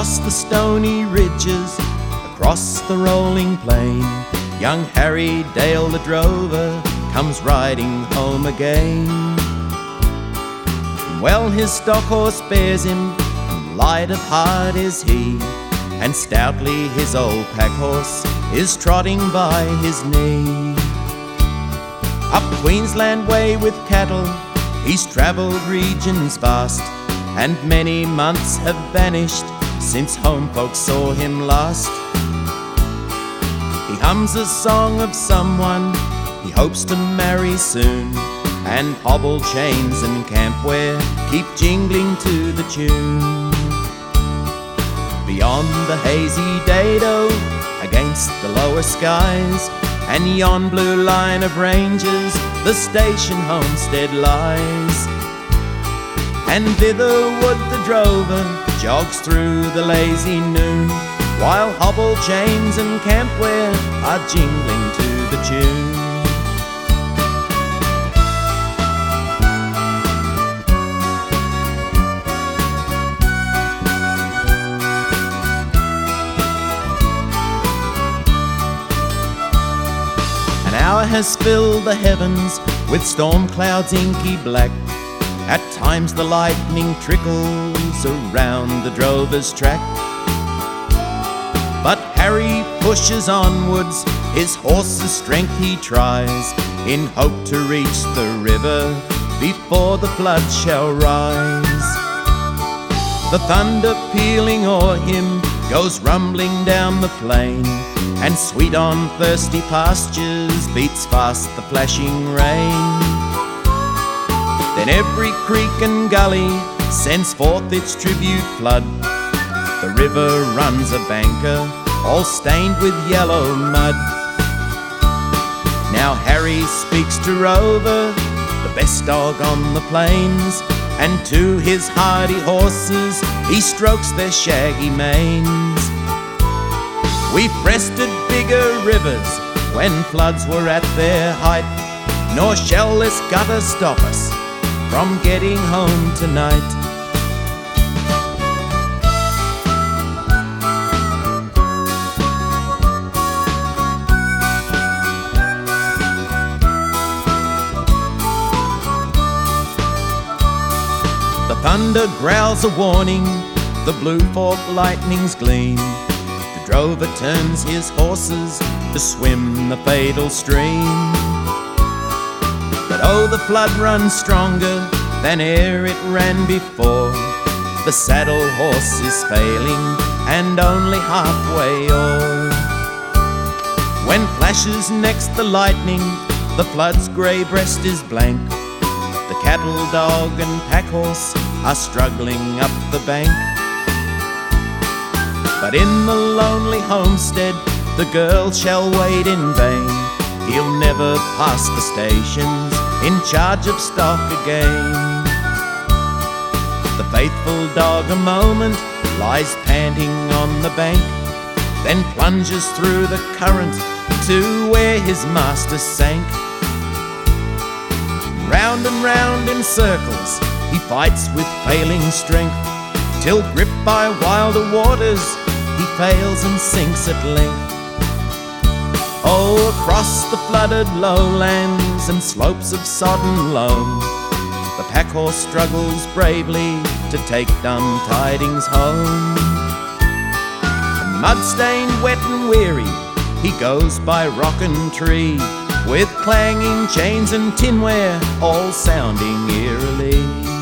Across the stony ridges, across the rolling plain, young Harry Dale the drover comes riding home again. Well, his stock horse bears him, and light of heart is he, and stoutly his old pack horse is trotting by his knee. Up Queensland way with cattle, he's travelled regions vast, and many months have vanished since home folks saw him last. He hums a song of someone he hopes to marry soon, and hobble chains and campware keep jingling to the tune. Beyond the hazy dado, against the lower skies, and yon blue line of ranges, the station homestead lies. And thitherward the drover jogs through the lazy noon, while hobble chains and campware are jingling to the tune. An hour has filled the heavens with storm clouds inky black. At times the lightning trickles around the drover's track. But Harry pushes onwards, his horse's strength he tries, in hope to reach the river before the flood shall rise. The thunder pealing o'er him goes rumbling down the plain, and sweet on thirsty pastures beats fast the flashing rain. Then every creek and gully sends forth its tribute flood. The river runs a banker, all stained with yellow mud. Now Harry speaks to Rover, the best dog on the plains, and to his hardy horses he strokes their shaggy manes. We've breasted bigger rivers when floods were at their height, nor shall this gutter stop us from getting home tonight. The thunder growls a warning, the blue fork lightnings gleam. The drover turns his horses to swim the fatal stream. But oh, the flood runs stronger than e'er it ran before. The saddle horse is failing and only halfway o'er. When flashes next the lightning, the flood's grey breast is blank. The cattle dog and pack horse are struggling up the bank. But in the lonely homestead the girl shall wait in vain. He'll never pass the stations in charge of stock again. The faithful dog a moment lies panting on the bank, then plunges through the current to where his master sank. Round and round in circles he fights with failing strength, till gripped by wilder waters he fails and sinks at length. Oh, across the flooded lowlands and slopes of sodden loam, the pack horse struggles bravely to take dumb tidings home. And mud-stained, wet and weary, he goes by rock and tree, with clanging chains and tinware all sounding eerily.